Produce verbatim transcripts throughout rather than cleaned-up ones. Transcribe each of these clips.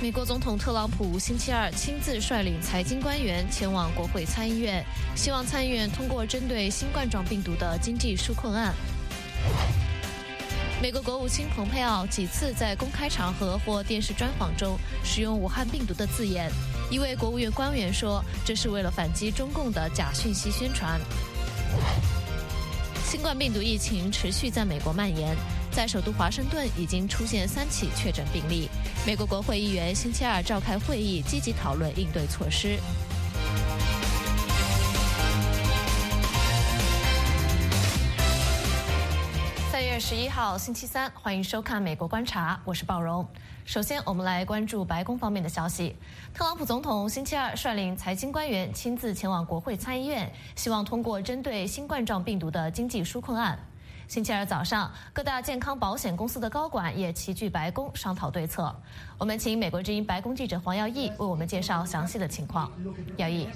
美国总统特朗普星期二亲自率领财经官员前往国会参议院，希望参议院通过针对新冠状病毒的经济纾困案。美国国务卿蓬佩奥几次在公开场合或电视专访中使用武汉病毒的字眼，一位国务院官员说，这是为了反击中共的假讯息宣传。新冠病毒疫情持续在美国蔓延，在首都华盛顿已经出现三起确诊病例。美国国会议员星期二召开会议，积极讨论应对措施。三月十一号，星期三，欢迎收看《美国观察》，我是鲍荣。首先，我们来关注白宫方面的消息。特朗普总统星期二率领财经官员亲自前往国会参议院，希望通过针对新冠状病毒的经济纾困案。星期二早上，各大健康保险公司的高管也齐聚白宫商讨对策。我们请美国之音白宫记者黄耀义为我们介绍详细的情况。耀义。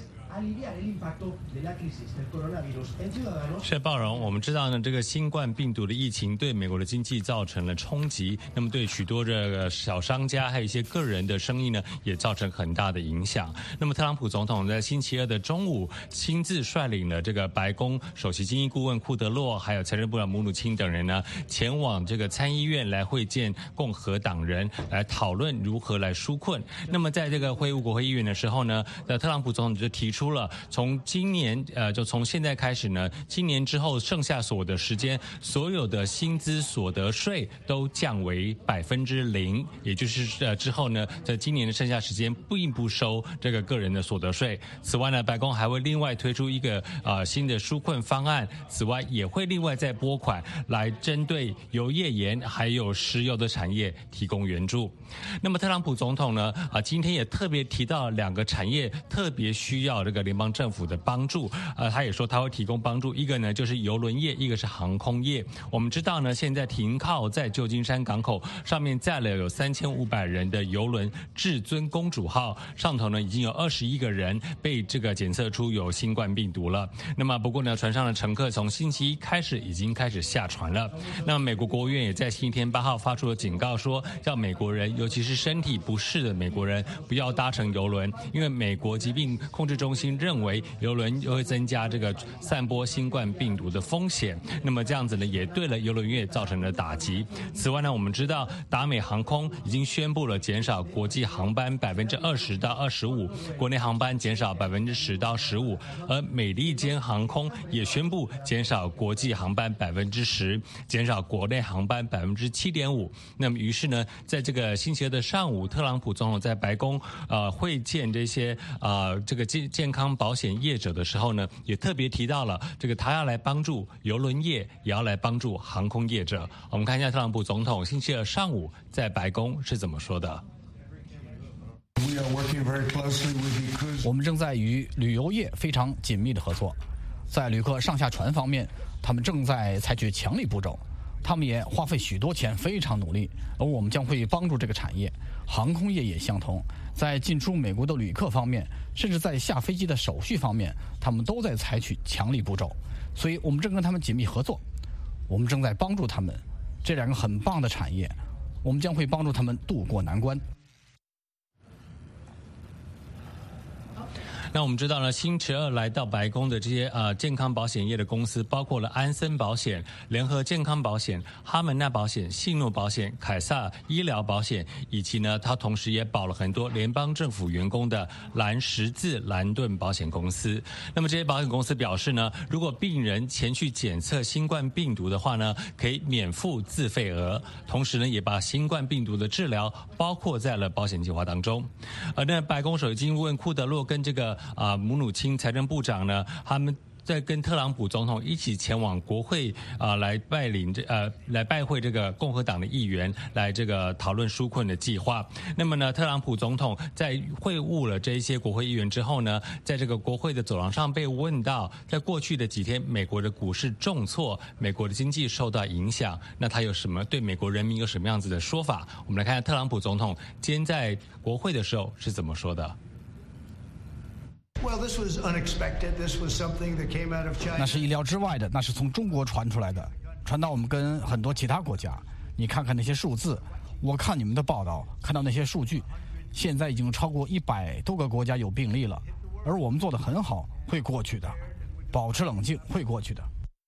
是鲍荣，我们知道呢，这个新冠病毒的疫情对美国的经济造成了冲击，那么对许多这个小商家还有一些个人的生意呢，也造成很大的影响。那么特朗普总统在星期二的中午亲自率领了这个白宫首席经济顾问库德洛，还有财政部长姆努钦等人呢，前往这个参议院来会见共和党人，来讨论如何来纾困。那么在这个会晤国会议员的时候呢，特朗普总统就提出出了从今年呃，就从现在开始呢，今年之后剩下所得时间，所有的薪资所得税都降为百分之零，也就是呃之后呢，在今年的剩下时间并不收这个个人的所得税。此外呢，白宫还会另外推出一个呃新的纾困方案，此外也会另外再拨款来针对油页岩还有石油的产业提供援助。那么特朗普总统呢啊、呃，今天也特别提到两个产业特别需要这个联邦政府的帮助，呃，他也说他会提供帮助，一个呢就是邮轮业，一个是航空业。我们知道呢，现在停靠在旧金山港口上面载了有三千五百人的邮轮至尊公主号，上头呢已经有二十一个人被这个检测出有新冠病毒了。那么不过呢，船上的乘客从星期一开始已经开始下船了。那么美国国务院也在星期天八号发出了警告说，叫美国人，尤其是身体不适的美国人，不要搭乘邮轮，因为美国疾病控制中心认为邮轮会增加这个散播新冠病毒的风险，那么这样子呢，也对了邮轮业造成了打击。此外呢，我们知道达美航空已经宣布了减少国际航班百分之二十到二十五，国内航班减少百分之十到十五，而美利坚航空也宣布减少国际航班百分之十，减少国内航班百分之七点五。那么于是呢，在这个星期二的上午，特朗普总统在白宫呃会见这些呃这个健健康保险业者的时候呢，也特别提到了这个他要来帮助邮轮业，也要来帮助航空业者。我们看一下特朗普总统星期二上午在白宫是怎么说的。 我们正在与旅游业非常紧密的合作，在旅客上下船方面，他们正在采取强力步骤，他们也花费许多钱，非常努力，而我们将会帮助这个产业。航空业也相同，在进出美国的旅客方面，甚至在下飞机的手续方面，他们都在采取强力步骤，所以我们正跟他们紧密合作，我们正在帮助他们。这两个很棒的产业，我们将会帮助他们渡过难关。 那我们知道呢，星期二来到白宫的这些呃健康保险业的公司，包括了安森保险、联合健康保险、哈门纳保险、信诺保险、凯撒医疗保险，以及呢，它同时也保了很多联邦政府员工的蓝十字蓝盾保险公司。那么这些保险公司表示呢，如果病人前去检测新冠病毒的话呢，可以免付自费额，同时呢，也把新冠病毒的治疗包括在了保险计划当中。而那白宫首席经济顾问库德洛跟这个啊，姆努钦财政部长呢，他们在跟特朗普总统一起前往国会啊、呃，来拜领这呃来拜会这个共和党的议员，来这个讨论纾困的计划。那么呢，特朗普总统在会晤了这一些国会议员之后呢，在这个国会的走廊上被问到，在过去的几天，美国的股市重挫，美国的经济受到影响，那他有什么对美国人民有什么样子的说法？我们来看看特朗普总统今天在国会的时候是怎么说的。 那是意料之外的，那是从中国传出来的，传到我们跟很多其他国家。你看看那些数字，我看你们的报道，看到那些数据， 现在已经超过一百多个国家有病例了，而我们做得很好，会过去的，保持冷静，会过去的。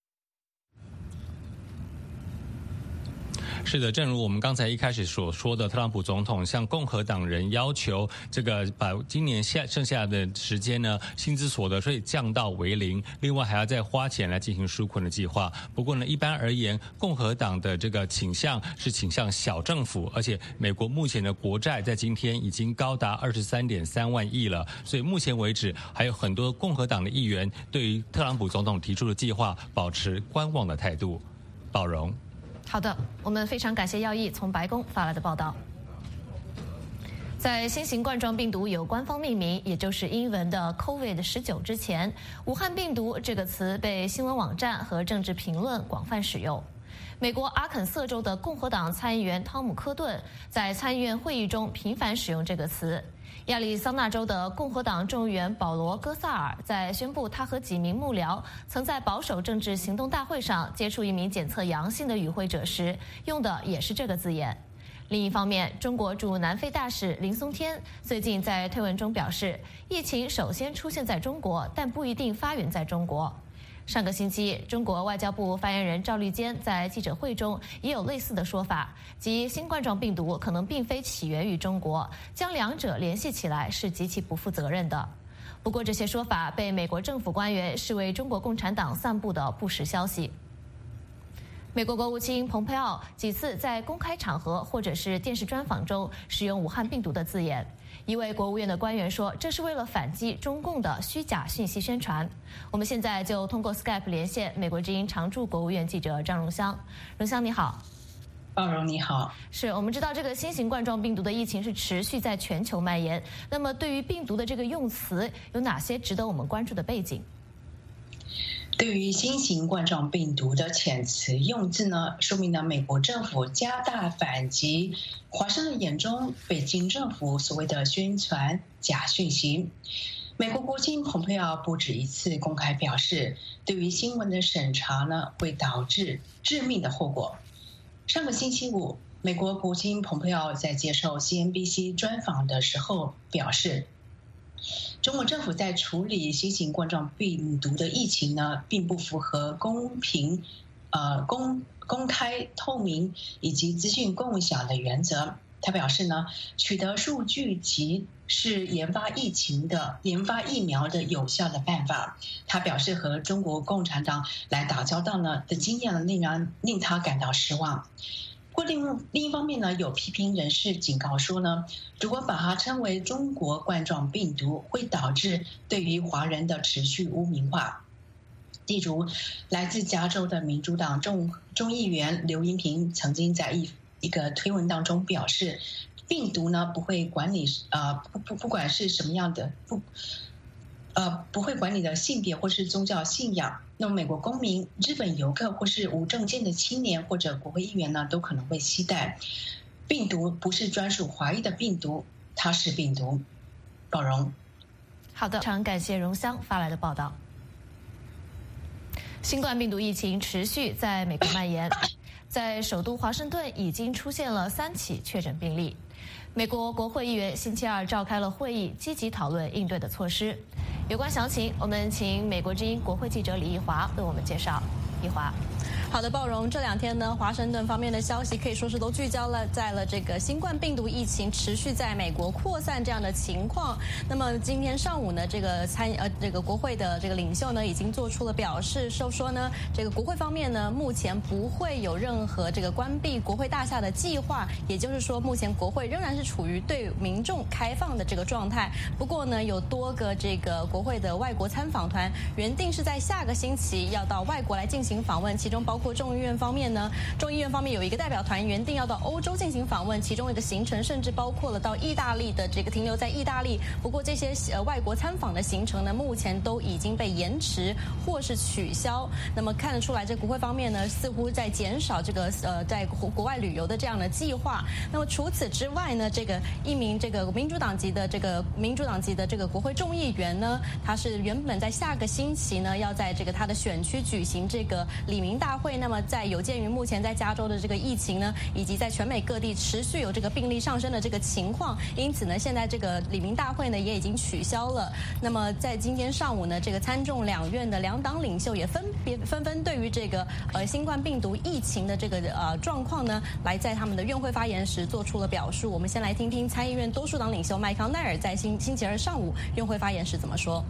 是的，正如我们刚才一开始所说的，特朗普总统向共和党人要求这个把今年下剩下的时间呢，薪资所得税降到为零，另外还要再花钱来进行纾困的计划。不过呢，一般而言，共和党的这个倾向是倾向小政府，而且美国目前的国债在今天已经高达二十三点三万亿了，所以目前为止还有很多共和党的议员对于特朗普总统提出的计划保持观望的态度。宝荣。 好的，我们非常感谢耀义从白宫发来的报道。在新型冠状病毒有官方命名，也就是英文的 COVID 十九 之前，武汉病毒这个词被新闻网站和政治评论广泛使用。美国阿肯色州的共和党参议员汤姆·科顿在参议院会议中频繁使用这个词。亚利桑那州的共和党众议员保罗·戈萨尔在宣布他和几名幕僚曾在保守政治行动大会上接触一名检测阳性的与会者时，用的也是这个字眼。另一方面，中国驻南非大使林松天最近在推文中表示，疫情首先出现在中国，但不一定发源在中国。上个星期，中国外交部发言人赵立坚在记者会中也有类似的说法，即新冠状病毒可能并非起源于中国，将两者联系起来是极其不负责任的。不过，这些说法被美国政府官员视为中国共产党散布的不实消息。美国国务卿蓬佩奥几次在公开场合或者是电视专访中使用武汉病毒的字眼。一位国务院的官员说，这是为了反击中共的虚假信息宣传。我们现在就通过 Skype 连线美国之音常驻国务院记者张荣香。荣香你好。 鲍荣你好。 是我们知道这个新型冠状病毒的疫情是持续在全球蔓延，那么对于病毒的这个用词有哪些值得我们关注的背景？ 对于新型冠状病毒的遣词用字呢，说明了美国政府加大反击华盛顿眼中北京政府所谓的宣传假讯息。美国国务卿蓬佩奥不止一次公开表示，对于新闻的审查呢，会导致致命的后果。上个星期五，美国国务卿蓬佩奥在接受 C N B C 专访的时候表示，中国政府在处理新型冠状病毒的疫情呢，并不符合公平、呃公公开、透明以及资讯共享的原则。他表示呢，取得数据集是研发疫情的、研发疫苗的有效的办法。他表示，和中国共产党来打交道呢的经验呢，令人令他感到失望。不过另另一方面呢，有批评人士警告说呢，如果把它称为中国冠状病毒，会导致对于华人的持续污名化。例如，来自加州的民主党众众议员刘英平曾经在一一个推文当中表示，病毒呢不会管你呃不不不管是什么样的不呃不会管你的性别或是宗教信仰。那么美国公民、日本游客或是无证件的青年或者国会议员呢，都可能会携带。病毒不是专属华裔的病毒，它是病毒。宝荣。 好的，非常感谢荣香发来的报道。新冠病毒疫情持续在美国蔓延，在首都华盛顿已经出现了三起确诊病例。美国国会议员星期二召开了会议，积极讨论应对的措施。有关详情，我们请美国之音国会记者李义华为我们介绍。义华。 好的，鲍荣，这两天呢，华盛顿方面的消息可以说是都聚焦了在了这个新冠病毒疫情持续在美国扩散这样的情况。那么今天上午呢，这个参呃这个国会的这个领袖呢，已经做出了表示，说说呢，这个国会方面呢，目前不会有任何这个关闭国会大厦的计划，也就是说，目前国会仍然是处于对民众开放的这个状态。不过呢，有多个这个国会的外国参访团原定是在下个星期要到外国来进行访问，其中包括众议院方面呢，众议院方面有一个代表团原定要到欧洲进行访问，其中一个行程甚至包括了到意大利的这个停留在意大利。不过这些呃外国参访的行程呢，目前都已经被延迟或是取消。那么看得出来，这国会方面呢，似乎在减少这个呃在国外旅游的这样的计划。那么除此之外呢，这个一名这个民主党籍的这个民主党籍的这个国会众议员呢，他是原本在下个星期呢，要在这个他的选区举行这个里民大会。 会。那么在有鉴于目前在加州的这个疫情呢，以及在全美各地持续有这个病例上升的这个情况，因此呢，现在这个李明大会呢也已经取消了。那么在今天上午呢，这个参众两院的两党领袖也分别纷纷对于这个呃新冠病毒疫情的这个呃状况呢，来在他们的院会发言时做出了表述。我们先来听听参议院多数党领袖麦康奈尔在星星期二上午院会发言时怎么说。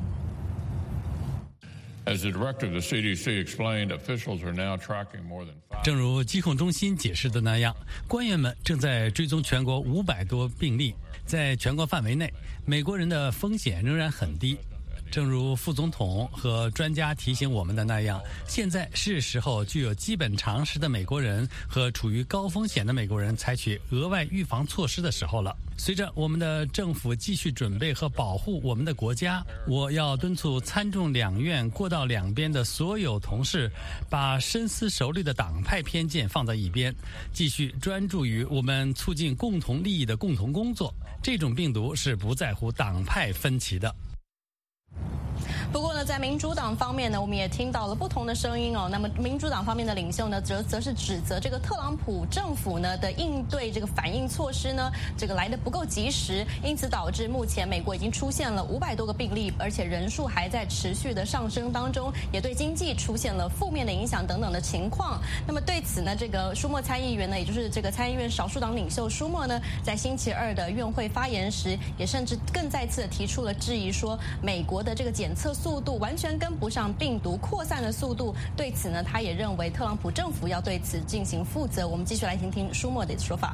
正如疾控中心解释的那样，官员们正在追踪全国五百多病例，在全国范围内，美国人的风险仍然很低。正如副总统和专家提醒我们的那样，现在是时候具有基本常识的美国人和处于高风险的美国人采取额外预防措施的时候了。随着我们的政府继续准备和保护我们的国家，我要敦促参众两院过道两边的所有同事，把深思熟虑的党派偏见放在一边，继续专注于我们促进共同利益的共同工作。这种病毒是不在乎党派分歧的。 不过呢，在民主党方面呢，我们也听到了不同的声音哦。那么，民主党方面的领袖呢，则则是指责这个特朗普政府呢的应对这个反应措施呢，这个来得不够及时，因此导致目前美国已经出现了五百多个病例，而且人数还在持续的上升当中，也对经济出现了负面的影响等等的情况。那么对此呢，这个舒默参议员呢，也就是这个参议院少数党领袖舒默呢，在星期二的院会发言时，也甚至更再次的提出了质疑，说美国的这个检测速度完全跟不上病毒扩散的速度。对此呢，他也认为特朗普政府要对此进行负责。我们继续来听听舒默的说法。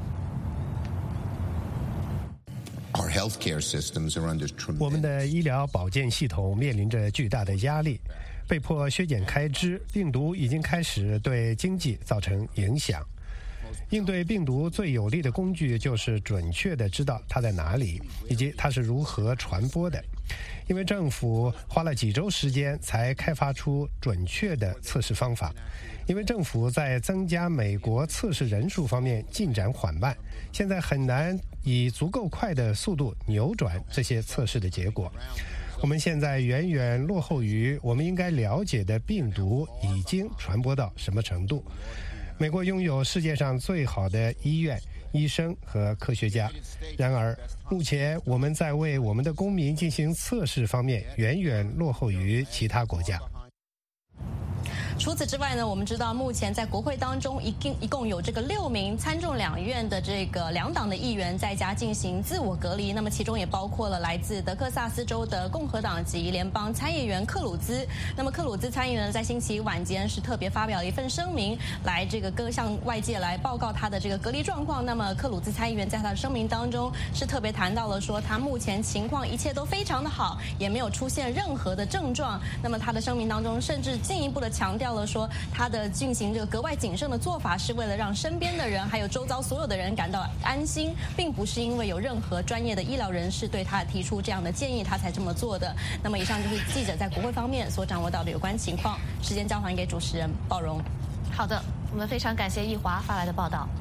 我们的医疗保健系统面临着巨大的压力，被迫削减开支，病毒已经开始对经济造成影响。应对病毒最有力的工具就是准确地知道它在哪里，以及它是如何传播的。因为政府花了几周时间才开发出准确的测试方法，因为政府在增加美国测试人数方面进展缓慢，现在很难以足够快的速度扭转这些测试的结果。我们现在远远落后于我们应该了解的病毒已经传播到什么程度。美国拥有世界上最好的医院、医生和科学家，然而目前我们在为我们的公民进行测试方面远远落后于其他国家。 除此之外呢，我们知道目前在国会当中一共一共有这个六名参众两院的这个两党的议员在家进行自我隔离，那么其中也包括了来自德克萨斯州的共和党籍联邦参议员克鲁兹。那么克鲁兹参议员在星期一晚间是特别发表了一份声明，来这个各向外界来报告他的这个隔离状况。那么克鲁兹参议员在他的声明当中是特别谈到了说，他目前情况一切都非常的好，也没有出现任何的症状。那么他的声明当中甚至进一步的强调了说，他的进行这个格外谨慎的做法是为了让身边的人还有周遭所有的人感到安心，并不是因为有任何专业的医疗人士对他提出这样的建议他才这么做的。那么以上就是记者在国会方面所掌握到的有关情况。时间交还给主持人鲍荣。 好的，我们非常感谢易华发来的报道。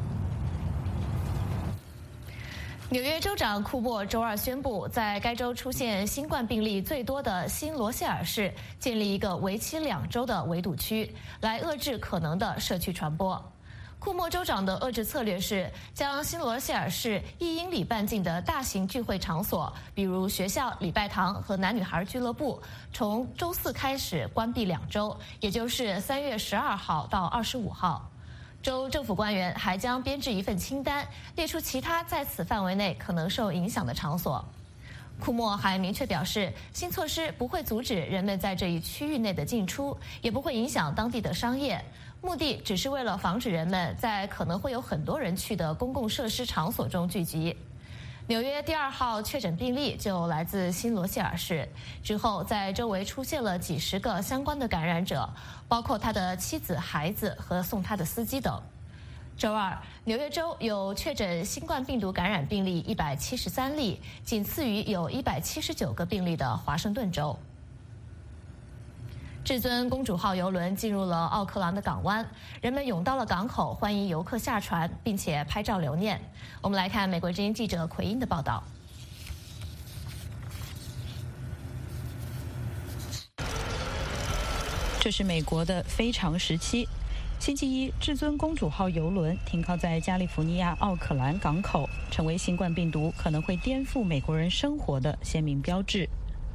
纽约州长库莫周二宣布，在该州出现新冠病例最多的新罗谢尔市建立一个为期两周的围堵区，来遏制可能的社区传播。库莫州长的遏制策略是将新罗谢尔市一英里半径的大型聚会场所，比如学校、礼拜堂和男女孩俱乐部，从周四开始关闭两周，也就是三月十二号到二十五号。州政府官员还将编制一份清单，列出其他在此范围内可能受影响的场所。库莫还明确表示，新措施不会阻止人们在这一区域内的进出，也不会影响当地的商业，目的只是为了防止人们在可能会有很多人去的公共设施场所中聚集。纽约第二号确诊病例就来自新罗谢尔市，之后在周围出现了几十个相关的感染者，包括他的妻子、孩子和送他的司机等。周二，纽约州有确诊新冠病毒感染病例一百七十三例，仅次于有一百七十九个病例的华盛顿州。至尊公主号邮轮进入了奥克兰的港湾，人们涌到了港口，欢迎游客下船，并且拍照留念。我们来看美国之音记者奎因的报道。 这是美国的非常时期， 星期一，至尊公主号邮轮停靠在加利福尼亚奥克兰港口，成为新冠病毒可能会颠覆美国人生活的鲜明标志。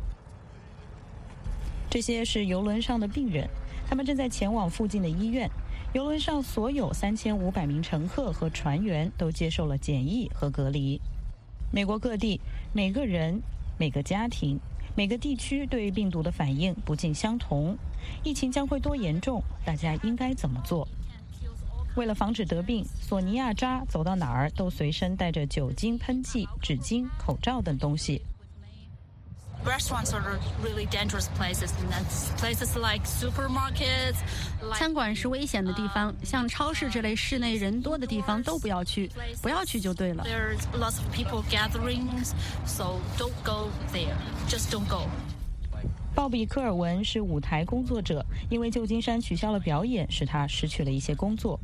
这些是邮轮上的病人，他们正在前往附近的医院。邮轮上所有三千五百名乘客和船员都接受了检疫和隔离。美国各地，每个人、每个家庭、每个地区对病毒的反应不尽相同。疫情将会多严重？大家应该怎么做？为了防止得病，索尼娅扎走到哪儿都随身带着酒精喷剂、纸巾、口罩等东西。 Restaurants are really dangerous places, and that's places like supermarkets. 餐馆是危险的地方，像超市这类室内人多的地方都不要去，不要去就对了。 There's lots of people gatherings, so don't go there. Just don't go. 鲍比·科尔文是舞台工作者，因为旧金山取消了表演，使他失去了一些工作。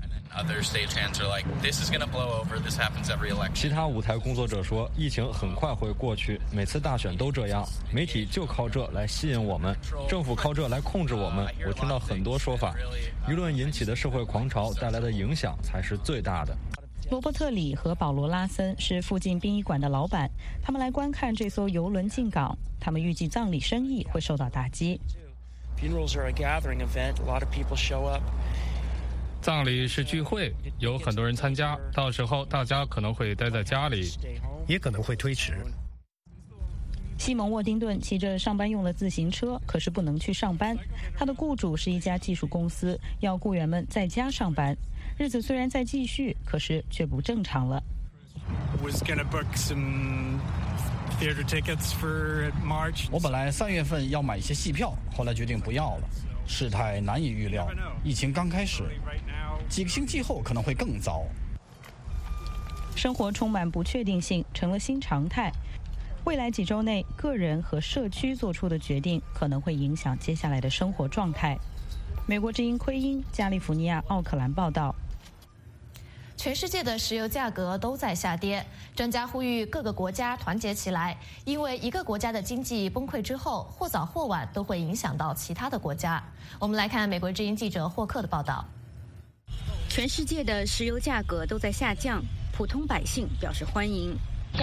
其他舞台工作者说，疫情很快会过去，每次大选都这样，媒体就靠这来吸引我们，政府靠这来控制我们。我听到很多说法，舆论引起的社会狂潮带来的影响才是最大的。 罗伯特·里和保罗·拉森是附近殡仪馆的老板，他们来观看这艘邮轮进港。他们预计葬礼生意会受到打击。 葬礼是聚会，有很多人参加，到时候大家可能会待在家里， 也可能会推迟。 西蒙·沃丁顿骑着上班用的自行车，可是不能去上班。他的雇主是一家技术公司，要雇员们在家上班。日子虽然在继续，可是却不正常了。 我本来三月份要买一些戏票，后来决定不要了。事态难以预料，疫情刚开始，几个星期后可能会更糟。 生活充满不确定性，成了新常态。未来几周内，个人和社区做出的决定可能会影响接下来的生活状态。美国之音奎因，加利福尼亚奥克兰报道。 全世界的石油价格都在下跌，专家呼吁各个国家团结起来，因为一个国家的经济崩溃之后，或早或晚都会影响到其他的国家。我们来看美国之音记者霍克的报道。 全世界的石油价格都在下降，普通百姓表示欢迎。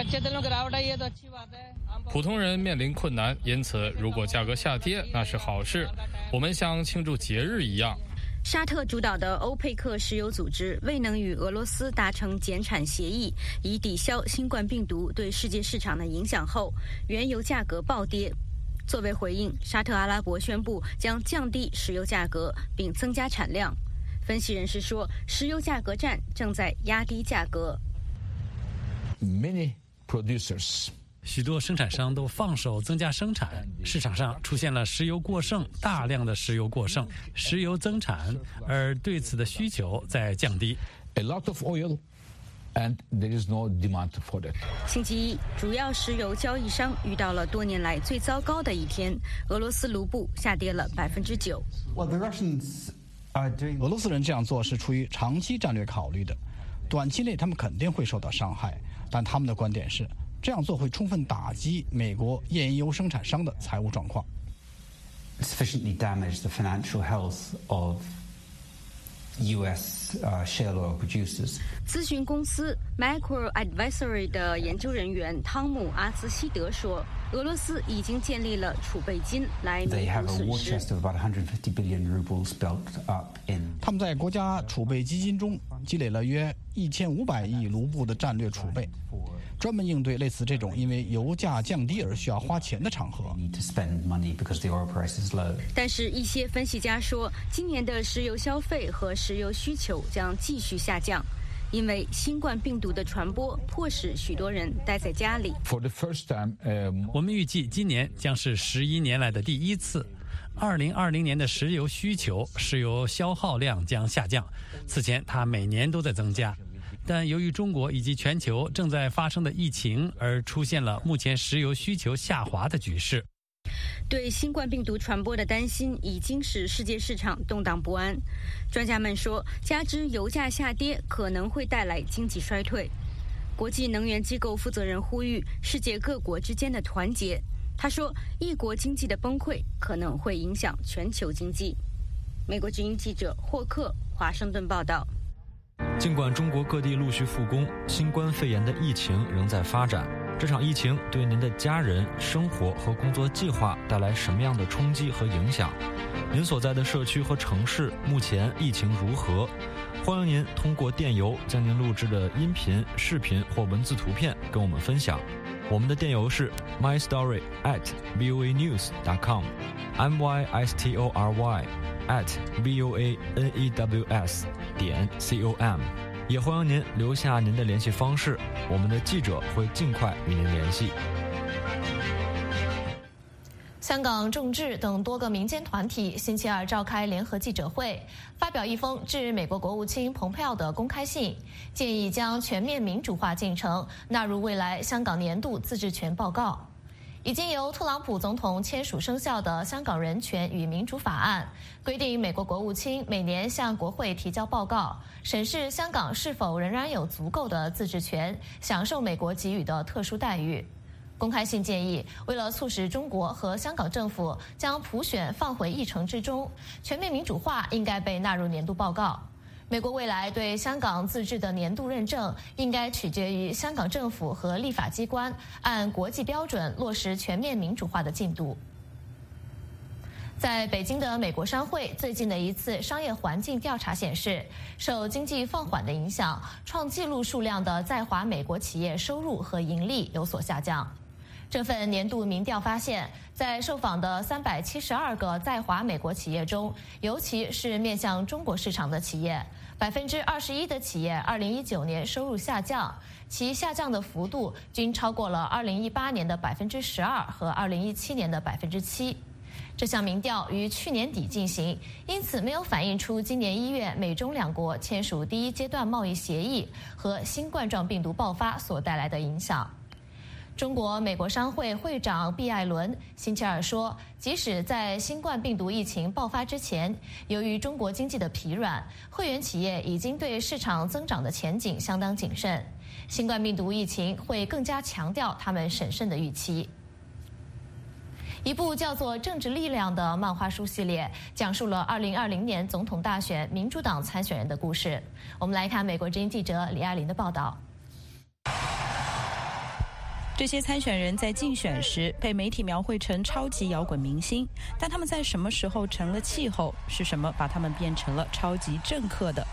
普通人面临困难，因此如果价格下跌，那是好事。我们像庆祝节日一样。 沙特主导的欧佩克石油组织未能与俄罗斯达成减产协议，以抵消新冠病毒对世界市场的影响后，原油价格暴跌。作为回应，沙特阿拉伯宣布将降低石油价格并增加产量。分析人士说，石油价格战正在压低价格。 Many producers许多生产商都放手增加生产，市场上出现了石油过剩，大量的石油过剩，石油增产，而对此的需求在降低。 A lot of oil, and there is no demand for it. 星期一，主要石油交易商遇到了多年来最糟糕的一天，俄罗斯卢布下跌了百分之九。 俄罗斯人这样做是出于长期战略考虑的，短期内他们肯定会受到伤害，但他们的观点是，这样做会充分打击美国页岩油生产商的财务状况。 Sufficiently damage the financial health of U S uh, shale oil producers. 咨询公司 Macro Advisory 的研究人员汤姆·阿兹希德说，俄罗斯已经建立了储备金来弥补损失。 他们在国家储备基金中积累了约一千五百亿卢布的战略储备，专门应对类似这种因为油价降低而需要花钱的场合。 但是，一些分析家说，今年的石油消费和石油需求将继续下降，因为新冠病毒的传播迫使许多人待在家里。 我们预计今年将是十一年来的第一次。二零二零年的石油需求、石油消耗量将下降，此前它每年都在增加。但由于中国以及全球正在发生的疫情，而出现了目前石油需求下滑的局势。 对新冠病毒传播的担心已经使世界市场动荡不安。专家们说，加之油价下跌可能会带来经济衰退。国际能源机构负责人呼吁世界各国之间的团结。他说，一国经济的崩溃可能会影响全球经济。 美国之音记者霍克华盛顿报道。 尽管中国各地陆续复工，新冠肺炎的疫情仍在发展。这场疫情对您的家人、生活和工作计划带来什么样的冲击和影响？您所在的社区和城市目前疫情如何？欢迎您通过电邮将您录制的音频、视频或文字图片跟我们分享。我们的电邮是 my story at voa news dot com m y s t o r y at voa news 点 com。也欢迎您留下您的联系方式，我们的记者会尽快与您联系。 香港众志等多个民间团体星期二召开联合记者会，发表一封致美国国务卿蓬佩奥的公开信，建议将全面民主化进程纳入未来香港年度自治权报告。已经由特朗普总统签署生效的《香港人权与民主法案》规定，美国国务卿每年向国会提交报告，审视香港是否仍然有足够的自治权，享受美国给予的特殊待遇。公开信建议，为了促使中国和香港政府将普选放回议程之中，全面民主化应该被纳入年度报告。美国未来对香港自治的年度认证应该取决于香港政府和立法机关按国际标准落实全面民主化的进度。在北京的美国商会最近的一次商业环境调查显示，受经济放缓的影响，创纪录数量的在华美国企业收入和盈利有所下降。这份年度民调发现，在受访的三百七十二个在华美国企业中，尤其是面向中国市场的企业，百分之二十一的企业二零一九年收入下降，其下降的幅度均超过了二零一八年的百分之十二和二零一七年的百分之七。这项民调于去年底进行，因此没有反映出今年一月美中两国签署第一阶段贸易协议和新冠状病毒爆发所带来的影响。中国美国商会会长毕艾伦星期二说，即使在新冠病毒疫情爆发之前，由于中国经济的疲软，会员企业已经对市场增长的前景相当谨慎。新冠病毒疫情会更加强调他们审慎的预期。一部叫做《政治力量》的漫画书系列，讲述了二零二零年总统大选民主党参选人的故事。我们来看美国之音记者李爱玲的报道。 这些参选人在竞选时被媒体描绘成超级摇滚明星，但他们在什么时候成了气候？是什么把他们变成了超级政客的？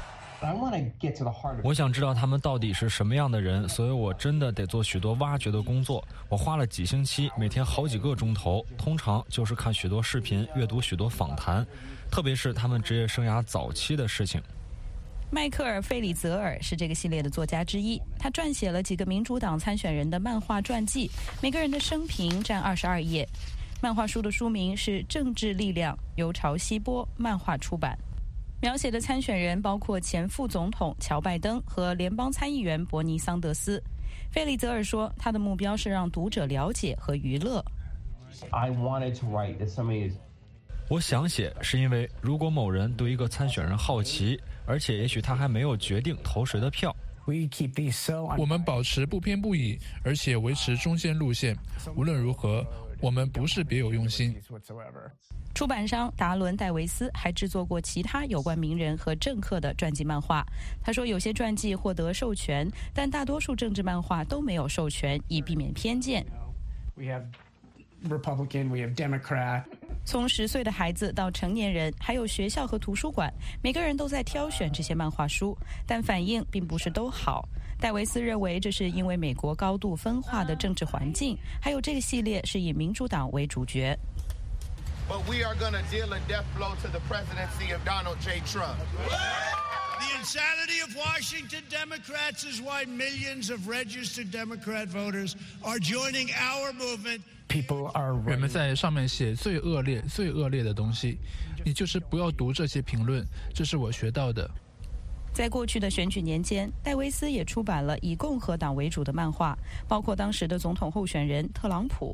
我想知道他们到底是什么样的人，所以我真的得做许多挖掘的工作。我花了几星期，每天好几个钟头，通常就是看许多视频，阅读许多访谈，特别是他们职业生涯早期的事情。 迈克尔·费里泽尔是这个系列的作家之一，他撰写了几个民主党参选人的漫画传记，每个人的生平占二十二页。漫画书的书名是《政治力量》，由潮汐波漫画出版。描写的参选人包括前副总统乔拜登和联邦参议员伯尼桑德斯。费里泽尔说，他的目标是让读者了解和娱乐。 I wanted to write that somebody is我想写，是因为如果某人对一个参选人好奇，而且也许他还没有决定投谁的票。 我们保持不偏不倚，而且维持中线路线。无论如何，我们不是别有用心。 出版商达伦·戴维斯还制作过其他有关名人和政客的传记漫画。他说，有些传记获得授权，但大多数政治漫画都没有授权，以避免偏见。 We have Republican, we have Democrat. 从十岁的孩子到成年人，还有学校和图书馆，每个人都在挑选这些漫画书，但反应并不是都好。戴维斯认为，这是因为美国高度分化的政治环境，还有这个系列是以民主党为主角。 But we are going to deal a death blow to the presidency of Donald J. Trump. The insanity of Washington Democrats is why millions of registered Democrat voters are joining our movement. 人们在上面写最恶劣、最恶劣的东西，你就是不要读这些评论，这是我学到的。 在过去的选举年间，戴维斯也出版了以共和党为主的漫画，包括当时的总统候选人特朗普。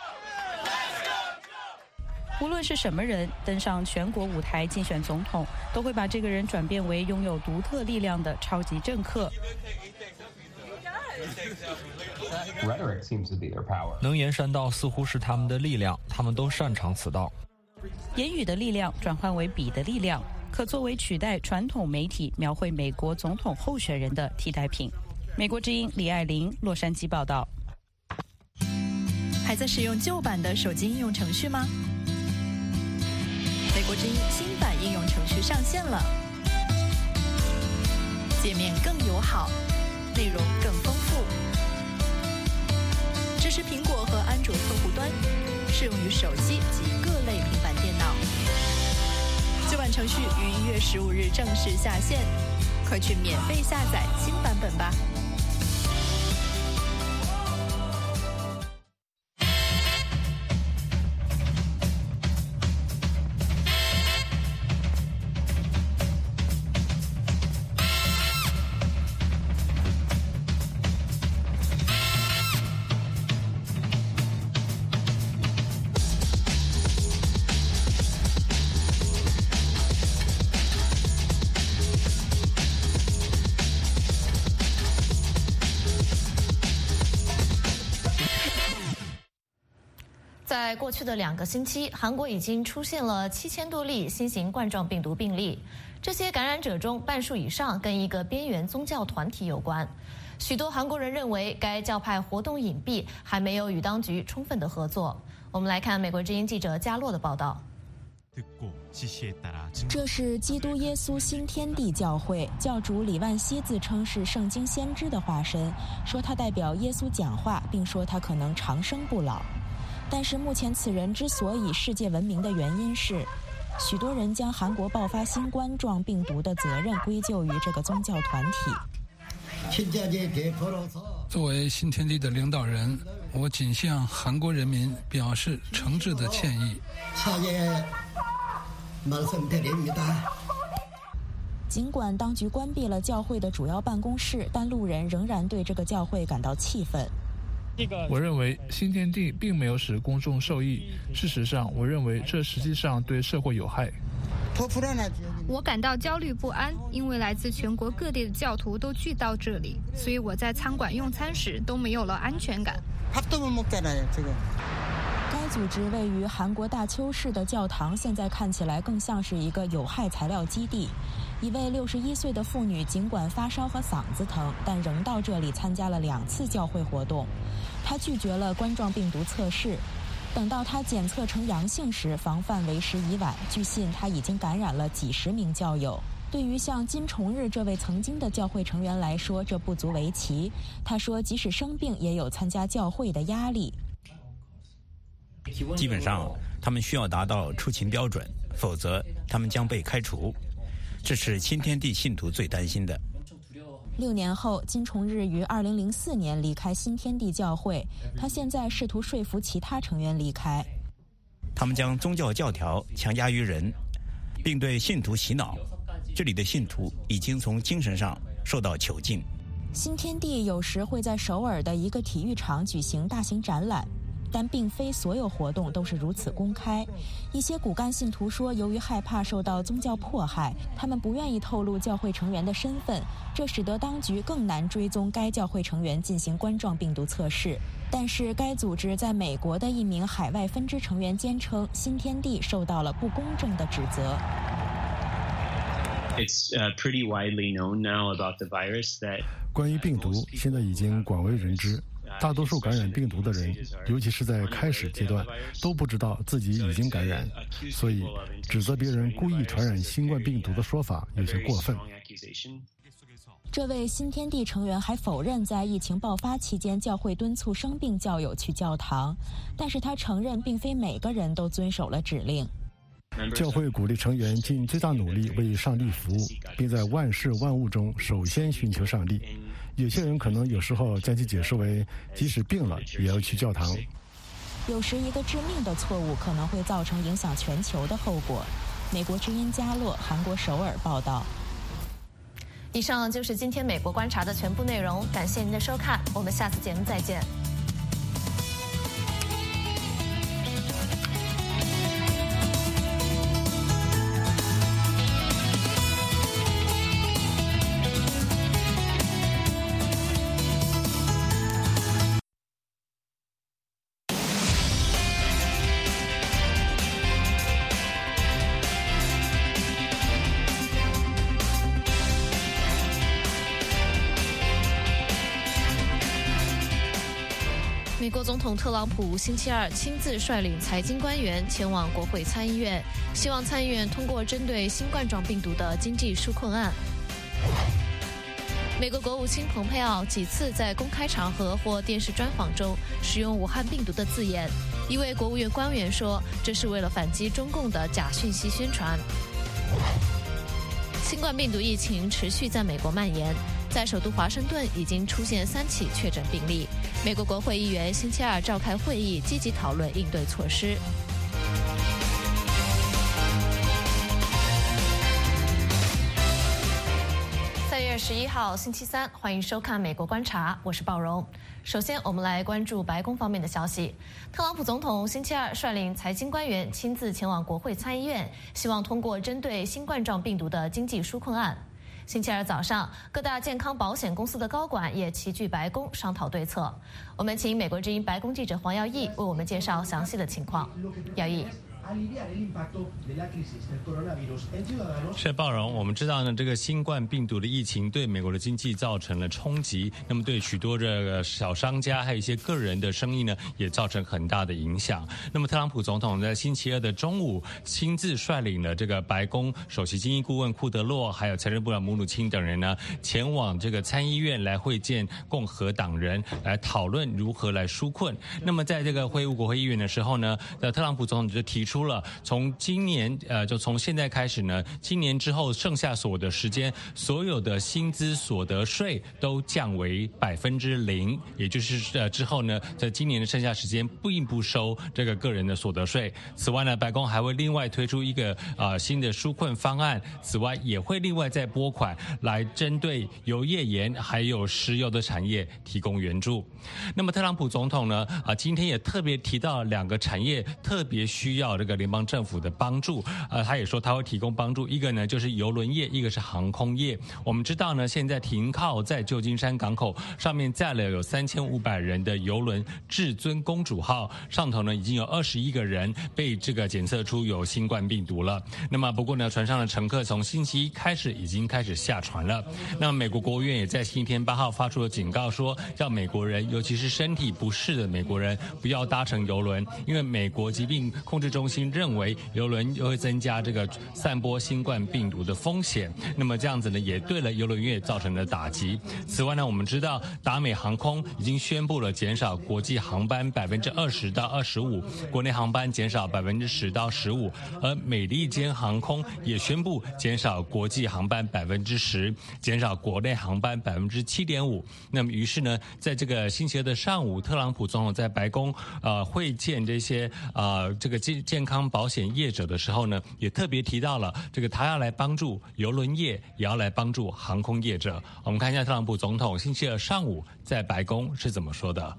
无论是什么人登上全国舞台竞选总统，都会把这个人转变为拥有独特力量的超级政客。 能言善道似乎是他们的力量，他们都擅长此道。 言语的力量转换为笔的力量，可作为取代传统媒体描绘美国总统候选人的替代品。美国之音李爱玲，洛杉矶报道。 还在使用旧版的手机应用程序吗？美国之音新版应用程序上线了，界面更友好，内容更丰富，支持苹果和安卓客户端，适用于手机及各类平板电脑。旧版程序于一月十五日正式下线，快去免费下载新版本吧。 在过去的两个星期，韩国已经出现了七千多例新型冠状病毒病例。这些感染者中，半数以上跟一个边缘宗教团体有关。许多韩国人认为，该教派活动隐蔽，还没有与当局充分的合作。我们来看美国之音记者加洛的报道。 这是基督耶稣新天地教会教主李万熙自称是圣经先知的化身，说他代表耶稣讲话，并说他可能长生不老。但是目前此人之所以世界闻名的原因是，许多人将韩国爆发新冠状病毒的责任归咎于这个宗教团体。 作为新天地的领导人，我仅向韩国人民表示诚挚的歉意。 尽管当局关闭了教会的主要办公室，但路人仍然对这个教会感到气愤。 我认为新天地并没有使公众受益，事实上，我认为这实际上对社会有害。 我感到焦虑不安，因为来自全国各地的教徒都聚到这里，所以我在餐馆用餐时都没有了安全感。 该组织位于韩国大邱市的教堂现在看起来更像是一个有害材料基地。一位六十一岁的妇女尽管发烧和嗓子疼，但仍到这里参加了两次教会活动。她拒绝了冠状病毒测试，等到她检测呈阳性时，防范为时已晚。据信，她已经感染了几十名教友。对于像金崇日这位曾经的教会成员来说，这不足为奇。他说，即使生病，也有参加教会的压力。 基本上，他们需要达到出勤标准，否则他们将被开除。这是新天地信徒最担心的。 六年后，金崇日于二零零四年离开新天地教会，他现在试图说服其他成员离开。 他们将宗教教条强加于人，并对信徒洗脑。这里的信徒已经从精神上受到囚禁。 新天地有时会在首尔的一个体育场举行大型展览，但并非所有活动都是如此公开。一些骨干信徒说，由于害怕受到宗教迫害，他们不愿意透露教会成员的身份，这使得当局更难追踪该教会成员进行冠状病毒测试。但是该组织在美国的一名海外分支成员坚称，新天地受到了不公正的指责。 It's uh, pretty widely known now about the virus that 关于病毒现在已经广为人知，大多数感染病毒的人，尤其是在开始阶段，都不知道自己已经感染，所以指责别人故意传染新冠病毒的说法有些过分。 这位新天地成员还否认在疫情爆发期间教会敦促生病教友去教堂，但是他承认并非每个人都遵守了指令。 教会鼓励成员尽最大努力为上帝服务，并在万事万物中首先寻求上帝。有些人可能有时候将其解释为，即使病了也要去教堂。 有时一个致命的错误可能会造成影响全球的后果。美国之音加洛，韩国首尔报道。 以上就是今天美国观察的全部内容，感谢您的收看，我们下次节目再见。 美国总统特朗普星期二亲自率领财经官员前往国会参议院，希望参议院通过针对新冠状病毒的经济纾困案。美国国务卿蓬佩奥几次在公开场合或电视专访中使用武汉病毒的字眼，一位国务院官员说，这是为了反击中共的假讯息宣传。新冠病毒疫情持续在美国蔓延，在首都华盛顿已经出现三起确诊病例。美国国会议员星期二召开会议，积极讨论应对措施。三月十一号星期三，欢迎收看《美国观察》，我是鲍荣。首先，我们来关注白宫方面的消息。特朗普总统星期二率领财经官员亲自前往国会参议院，希望通过针对新冠状病毒的经济纾困案。星期二早上，各大健康保险公司的高管也齐聚白宫商讨对策。我们请美国之音白宫记者黄耀义为我们介绍详细的情况。耀义。 是鲍荣，我们知道呢，这个新冠病毒的疫情对美国的经济造成了冲击，那么对许多这个小商家还有一些个人的生意呢，也造成很大的影响。那么特朗普总统在星期二的中午亲自率领了这个白宫首席经济顾问库德洛，还有财政部长姆努钦等人呢，前往这个参议院来会见共和党人，来讨论如何来纾困。那么在这个会晤国会议员的时候呢，特朗普总统就提出了从今年呃，就从现在开始呢，今年之后剩下所有的时间，所有的薪资所得税都降为百分之零，也就是呃之后呢，在今年的剩下时间并不收这个个人的所得税。此外呢，白宫还会另外推出一个呃新的纾困方案，此外也会另外再拨款来针对油页岩还有石油的产业提供援助。那么特朗普总统呢啊、呃，今天也特别提到两个产业特别需要这个联邦政府的帮助，呃，他也说他会提供帮助，一个呢就是邮轮业，一个是航空业。我们知道呢，现在停靠在旧金山港口上面载了有三千五百人的邮轮至尊公主号，上头呢已经有二十一个人被这个检测出有新冠病毒了。那么不过呢，船上的乘客从星期一开始已经开始下船了。那么美国国务院也在星期天八号发出了警告，说让美国人，尤其是身体不适的美国人，不要搭乘邮轮，因为美国疾病控制中心认为邮轮会增加这个散播新冠病毒的风险，那么这样子呢，也对了邮轮业造成了打击。此外呢，我们知道达美航空已经宣布了减少国际航班百分之二十到二十五，国内航班减少百分之十到十五，而美利坚航空也宣布减少国际航班百分之十，减少国内航班百分之七点五。那么于是呢，在这个星期二的上午，特朗普总统在白宫呃会见这些呃这个健健康保险业者的时候呢，也特别提到了这个他要来帮助邮轮业，也要来帮助航空业者。我们看一下特朗普总统星期二上午在白宫是怎么说的。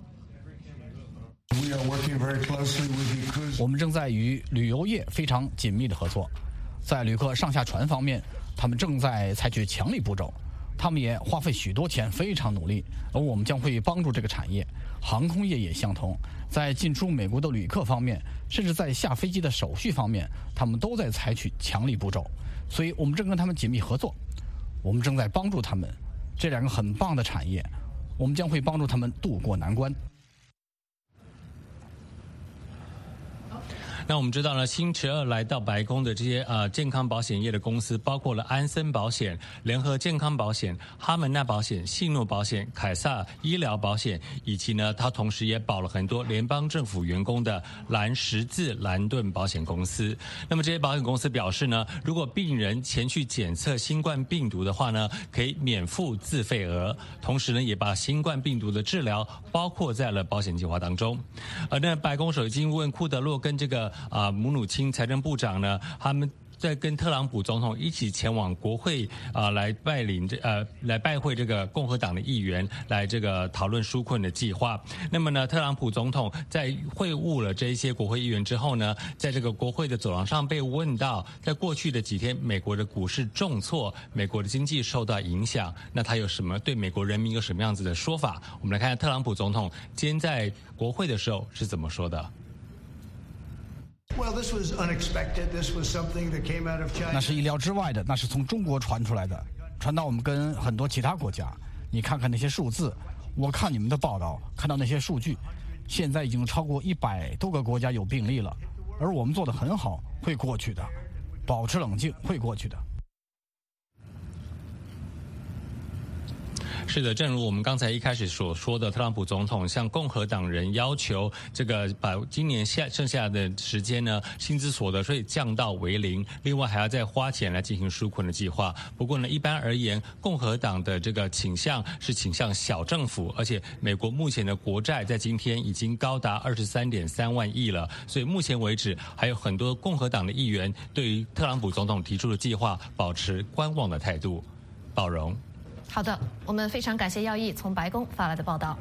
我们正在与旅游业非常紧密的合作，在旅客上下船方面，他们正在采取强力步骤，他们也花费许多钱，非常努力，而我们将会帮助这个产业。航空业也相同，在进出美国的旅客方面，甚至在下飞机的手续方面，他们都在采取强力步骤，所以我们正跟他们紧密合作，我们正在帮助他们。这两个很棒的产业，我们将会帮助他们渡过难关。 那我们知道呢，星期二来到白宫的这些呃健康保险业的公司，包括了安森保险、联合健康保险、哈门纳保险、信诺保险、凯撒医疗保险，以及呢，他同时也保了很多联邦政府员工的蓝十字蓝盾保险公司。那么这些保险公司表示呢，如果病人前去检测新冠病毒的话呢，可以免付自费额，同时呢，也把新冠病毒的治疗包括在了保险计划当中。而那白宫首席经济顾问库德洛跟这个啊，姆努钦财政部长呢，他们在跟特朗普总统一起前往国会啊、呃，来拜领这呃来拜会这个共和党的议员，来这个讨论纾困的计划。那么呢，特朗普总统在会晤了这一些国会议员之后呢，在这个国会的走廊上被问到，在过去的几天，美国的股市重挫，美国的经济受到影响，那他有什么对美国人民有什么样子的说法？我们来看看特朗普总统今天在国会的时候是怎么说的。 那是意料之外的，那是从中国传出来的，传到我们跟很多其他国家。你看看那些数字，我看你们的报道，看到那些数据， 现在已经超过一百多个国家有病例了，而我们做得很好，会过去的，保持冷静，会过去的。 是的，正如我们刚才一开始所说的，特朗普总统向共和党人要求这个把今年下剩下的时间呢，薪资所得税降到为零，另外还要再花钱来进行纾困的计划。不过呢，一般而言，共和党的这个倾向是倾向小政府，而且美国目前的国债在今天已经高达二十三点三万亿了，所以目前为止还有很多共和党的议员对于特朗普总统提出的计划保持观望的态度。宝荣。 好的，我们非常感谢耀毅从白宫发来的报道。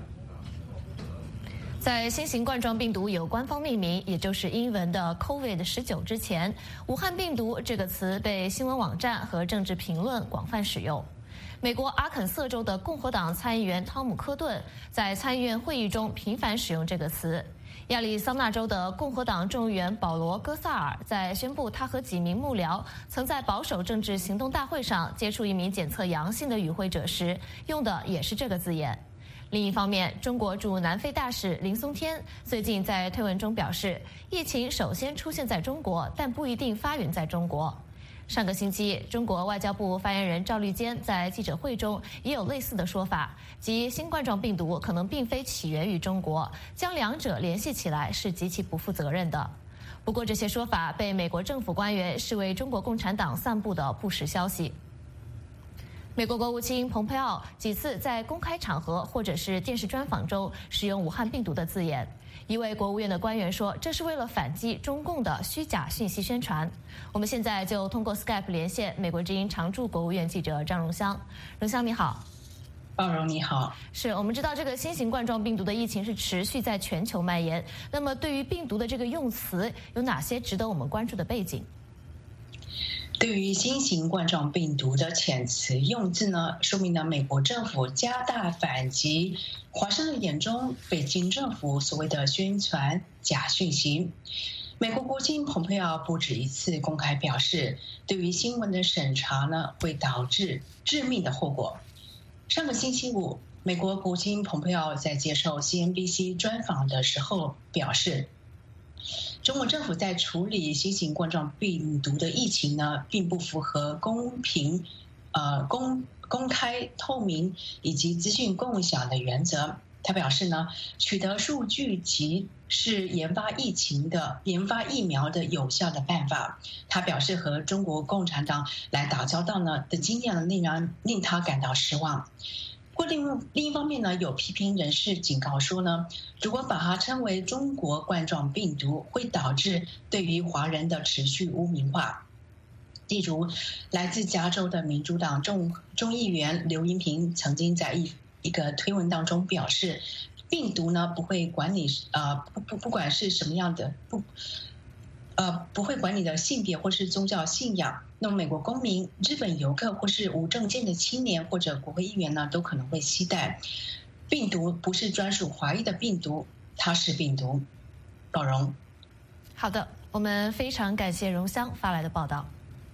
在新型冠状病毒有官方命名，也就是英文的 COVID 十九 之前，武汉病毒这个词被新闻网站和政治评论广泛使用。美国阿肯色州的共和党参议员汤姆·科顿在参议院会议中频繁使用这个词。亚利桑那州的共和党众议员保罗·戈萨尔在宣布他和几名幕僚曾在保守政治行动大会上接触一名检测阳性的与会者时，用的也是这个字眼。另一方面，中国驻南非大使林松天最近在推文中表示，疫情首先出现在中国，但不一定发源在中国。上个星期，中国外交部发言人赵立坚在记者会中也有类似的说法，即新冠状病毒可能并非起源于中国，将两者联系起来是极其不负责任的。不过，这些说法被美国政府官员视为中国共产党散布的不实消息。美国国务卿蓬佩奥几次在公开场合或者是电视专访中使用武汉病毒的字眼。一位国务院的官员说，这是为了反击中共的虚假信息宣传。我们现在就通过 Skype 连线美国之音常驻国务院记者张荣香。荣香你好。 鲍荣你好。 是我们知道这个新型冠状病毒的疫情是持续在全球蔓延，那么对于病毒的这个用词有哪些值得我们关注的背景？ 对于新型冠状病毒的遣词用字呢，说明了美国政府加大反击华盛顿眼中北京政府所谓的宣传假讯息。美国国务卿蓬佩奥不止一次公开表示，对于新闻的审查呢，会导致致命的后果。上个星期五，美国国务卿蓬佩奥在接受 C N B C 专访的时候表示，中国政府在处理新型冠状病毒的疫情呢，并不符合公平、呃公公开、透明以及资讯共享的原则。他表示呢，取得数据集是研发疫情的、研发疫苗的有效的办法。他表示，和中国共产党来打交道呢的经验呢，令人令他感到失望。不过另另一方面呢，有批评人士警告说呢，如果把它称为中国冠状病毒，会导致对于华人的持续污名化。例如，来自加州的民主党众众议员刘英平曾经在一一个推文当中表示，病毒呢不会管你呃不不不管是什么样的不呃不会管你的性别或是宗教信仰。那么美国公民、日本游客或是无证件的青年或者国会议员呢，都可能会携带。病毒不是专属华裔的病毒，它是病毒。宝荣。 好的，我们非常感谢荣香发来的报道。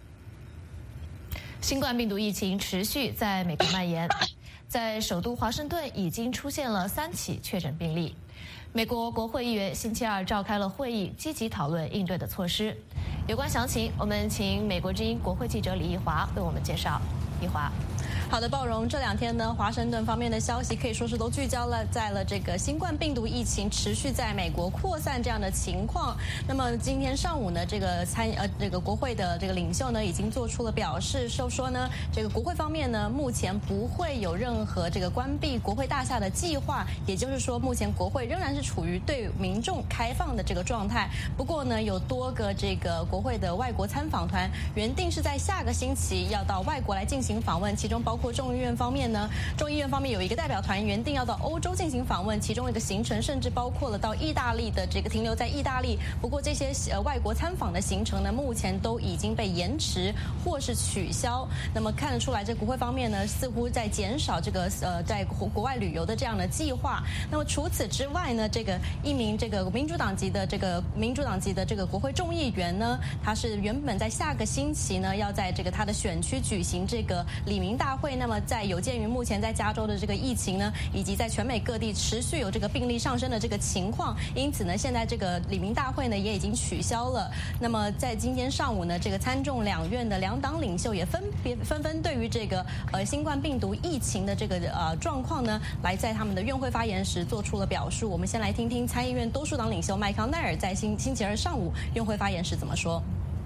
新冠病毒疫情持续在美国蔓延，在首都华盛顿已经出现了三起确诊病例。美国国会议员星期二召开了会议，积极讨论应对的措施。有关详情，我们请美国之音国会记者李义华为我们介绍。义华。 好的，鲍荣，这两天呢，华盛顿方面的消息可以说是都聚焦了在了这个新冠病毒疫情持续在美国扩散这样的情况。那么今天上午呢，这个参呃这个国会的这个领袖呢，已经做出了表示，说说呢，这个国会方面呢，目前不会有任何这个关闭国会大厦的计划，也就是说，目前国会仍然是处于对民众开放的这个状态。不过呢，有多个这个国会的外国参访团原定是在下个星期要到外国来进行访问，其中包括众议院方面呢，众议院方面有一个代表团原定要到欧洲进行访问，其中一个行程甚至包括了到意大利的这个停留在意大利。不过这些呃外国参访的行程呢，目前都已经被延迟或是取消。那么看得出来，这国会方面呢，似乎在减少这个呃在国外旅游的这样的计划。那么除此之外呢，这个一名这个民主党籍的这个民主党籍的这个国会众议员呢，他是原本在下个星期呢，要在这个他的选区举行这个里民大会。 会。那么在有鉴于目前在加州的这个疫情呢，以及在全美各地持续有这个病例上升的这个情况，因此呢，现在这个李明大会呢也已经取消了。那么在今天上午呢，这个参众两院的两党领袖也分别纷纷对于这个呃新冠病毒疫情的这个呃状况呢，来在他们的院会发言时做出了表述。我们先来听听参议院多数党领袖麦康奈尔在星星期二上午院会发言时怎么说。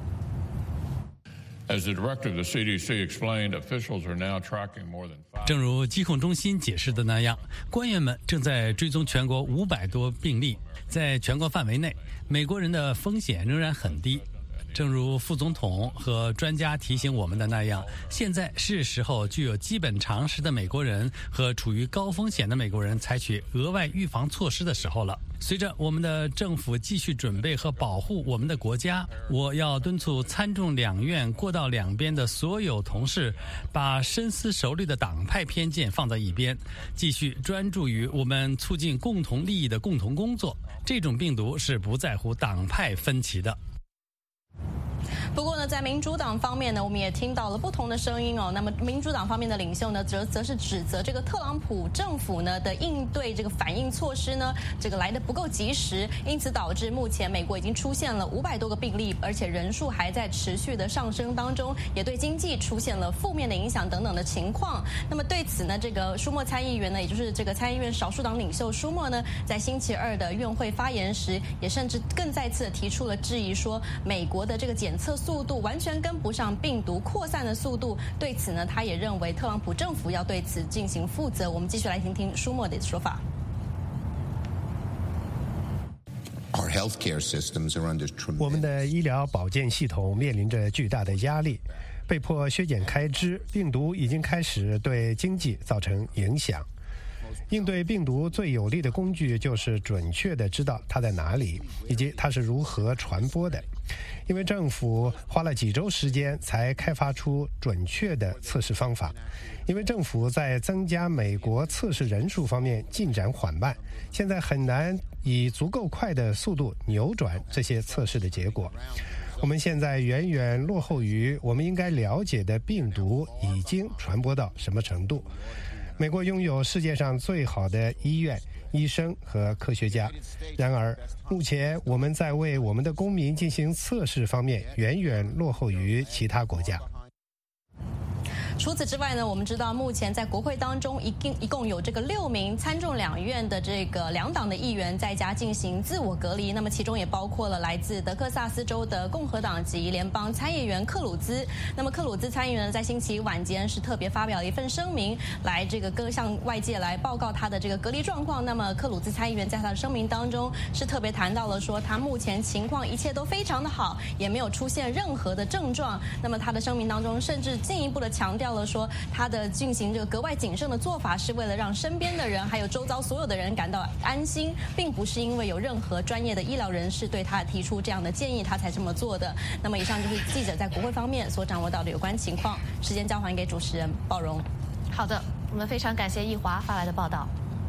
As the director of the C D C explained, officials are now tracking more than five. 正如疾控中心解释的那样，官员们正在追踪全国五百多病例，在全国范围内，美国人的风险仍然很低。正如副总统和专家提醒我们的那样，现在是时候具有基本常识的美国人和处于高风险的美国人采取额外预防措施的时候了。随着我们的政府继续准备和保护我们的国家，我要敦促参众两院过道两边的所有同事，把深思熟虑的党派偏见放在一边，继续专注于我们促进共同利益的共同工作。这种病毒是不在乎党派分歧的。 不过呢，在民主党方面呢，我们也听到了不同的声音哦。那么，民主党方面的领袖呢，则则是指责这个特朗普政府呢的应对这个反应措施呢，这个来得不够及时，因此导致目前美国已经出现了五百多个病例，而且人数还在持续的上升当中，也对经济出现了负面的影响等等的情况。那么对此呢，这个舒默参议员呢，也就是这个参议院少数党领袖舒默呢，在星期二的院会发言时，也甚至更再次的提出了质疑，说美国的这个检测速度完全跟不上病毒扩散的速度。对此呢，他也认为特朗普政府要对此进行负责。我们继续来听听舒默的说法。 我们的医疗保健系统面临着巨大的压力，被迫削减开支，病毒已经开始对经济造成影响。应对病毒最有力的工具就是准确地知道它在哪里，以及它是如何传播的。因为政府花了几周时间才开发出准确的测试方法，因为政府在增加美国测试人数方面进展缓慢，现在很难以足够快的速度扭转这些测试的结果。我们现在远远落后于我们应该了解的病毒已经传播到什么程度。美国拥有世界上最好的医院、医生和科学家，然而目前我们在为我们的公民进行测试方面远远落后于其他国家。 除此之外呢，我们知道目前在国会当中一共一共有这个六名参众两院的这个两党的议员在家进行自我隔离，那么其中也包括了来自德克萨斯州的共和党籍联邦参议员克鲁兹。那么克鲁兹参议员在星期晚间是特别发表了一份声明，来这个各向外界来报告他的这个隔离状况。那么克鲁兹参议员在他的声明当中是特别谈到了说，他目前情况一切都非常的好，也没有出现任何的症状。那么他的声明当中甚至进一步的强调了说，他的进行这个格外谨慎的做法是为了让身边的人还有周遭所有的人感到安心，并不是因为有任何专业的医疗人士对他提出这样的建议他才这么做的。那么以上就是记者在国会方面所掌握到的有关情况。时间交还给主持人鲍荣。 好的，我们非常感谢易华发来的报道。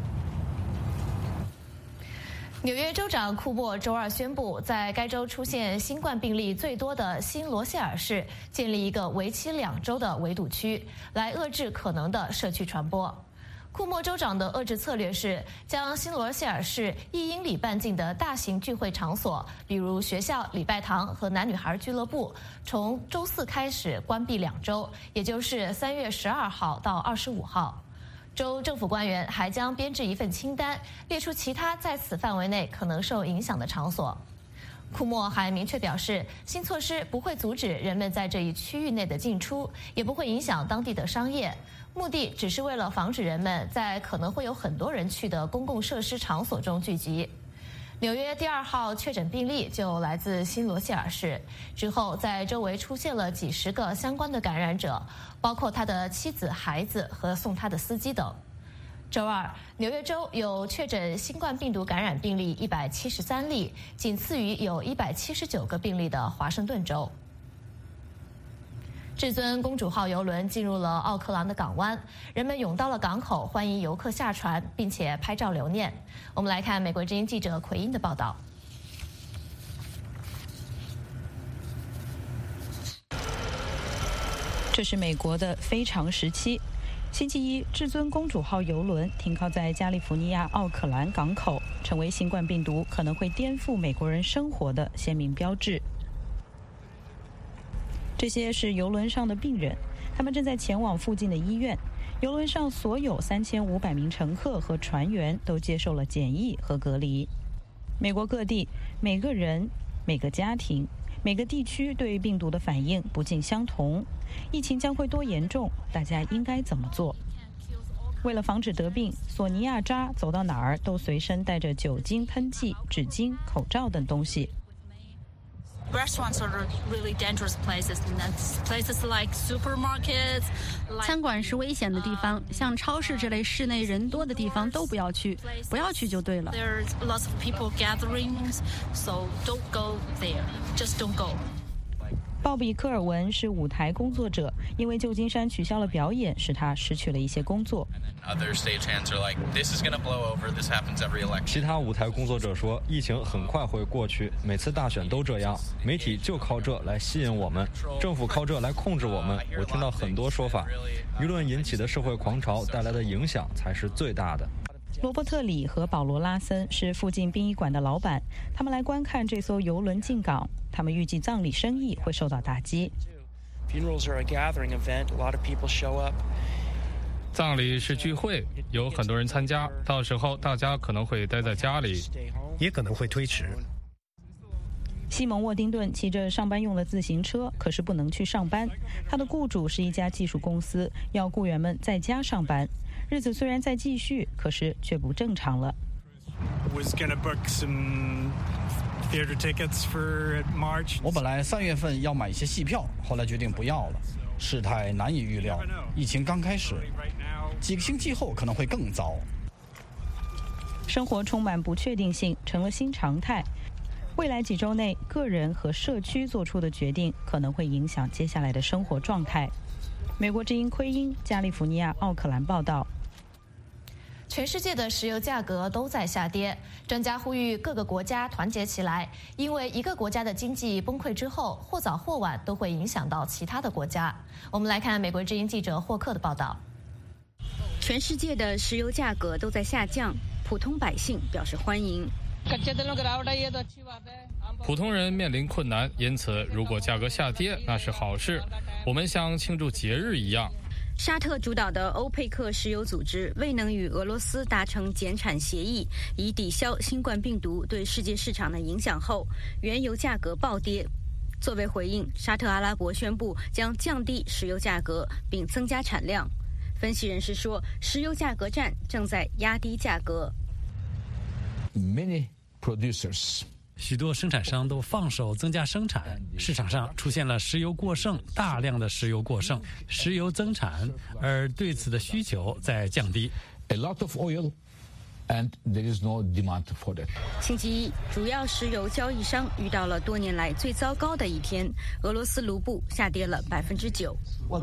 纽约州长库珀周二宣布，在该州出现新冠病例最多的新罗谢尔市建立一个为期两周的围堵区，来遏制可能的社区传播。库珀州长的遏制策略是将新罗谢尔市一英里半径的大型聚会场所，比如学校、礼拜堂和男女孩俱乐部，从周四开始关闭两周，也就是三月十二号到二十五号。州政府官员还将编制一份清单，列出其他在此范围内可能受影响的场所。库珀还明确表示，新措施不会阻止人们在这一区域内的进出，也不会影响当地的商业，目的只是为了防止人们在可能会有很多人去的公共设施场所中聚集。纽约第二号确诊病例就来自新罗谢尔市，之后在周围出现了几十个相关的感染者，包括他的妻子、孩子和送他的司机等。周二，纽约州有确诊新冠病毒感染病例一百七十三例，仅次于有一百七十九个病例的华盛顿州。至尊公主号邮轮进入了奥克兰的港湾，人们涌到了港口欢迎游客下船，并且拍照留念。我们来看美国之音记者奎因的报道。 这是美国的非常时期， 星期一，至尊公主号邮轮停靠在加利福尼亚奥克兰港口，成为新冠病毒可能会颠覆美国人生活的鲜明标志。这些是邮轮上的病人，他们正在前往附近的医院。邮轮上所有三千五百名乘客和船员都接受了检疫和隔离。美国各地，每个人、每个家庭、每个地区对病毒的反应不尽相同。疫情将会多严重？大家应该怎么做？为了防止得病，索尼亚扎走到哪儿都随身带着酒精喷剂、纸巾、口罩等东西。 Restaurants are really dangerous places. Places like supermarkets. 餐馆是危险的地方，像超市这类室内人多的地方都不要去，不要去就对了。 There's lots of people gatherings, so don't go there. Just don't go. 鲍比·科尔文是舞台工作者，因为旧金山取消了表演，使他失去了一些工作。 其他舞台工作者说，疫情很快会过去，每次大选都这样，媒体就靠这来吸引我们，政府靠这来控制我们。我听到很多说法，舆论引起的社会狂潮带来的影响才是最大的。 罗伯特·里和保罗·拉森是附近殡仪馆的老板，他们来观看这艘邮轮进港。他们预计葬礼生意会受到打击。 葬礼是聚会，有很多人参加，到时候大家可能会待在家里， 也可能会推迟。 西蒙·沃丁顿骑着上班用的自行车，可是不能去上班。他的雇主是一家技术公司，要雇员们在家上班。日子虽然在继续，可是却不正常了。 我本来三月份要买一些戏票，后来决定不要了。事态难以预料，疫情刚开始，几个星期后可能会更糟。 生活充满不确定性，成了新常态。未来几周内，个人和社区做出的决定可能会影响接下来的生活状态。美国之音奎因，加利福尼亚奥克兰报道。 全世界的石油价格都在下跌，专家呼吁各个国家团结起来，因为一个国家的经济崩溃之后，或早或晚都会影响到其他的国家。我们来看美国之音记者霍克的报道。 全世界的石油价格都在下降，普通百姓表示欢迎。 普通人面临困难，因此如果价格下跌，那是好事。我们像庆祝节日一样。 沙特主导的欧佩克石油组织未能与俄罗斯达成减产协议，以抵消新冠病毒对世界市场的影响后，原油价格暴跌。作为回应，沙特阿拉伯宣布将降低石油价格并增加产量。分析人士说，石油价格战正在压低价格。 Many producers许多生产商都放手增加生产，市场上出现了石油过剩，大量的石油过剩，石油增产，而对此的需求在降低。A lot of oil, and there is no demand for it. 星期一，主要石油交易商遇到了多年来最糟糕的一天，俄罗斯卢布下跌了百分之九。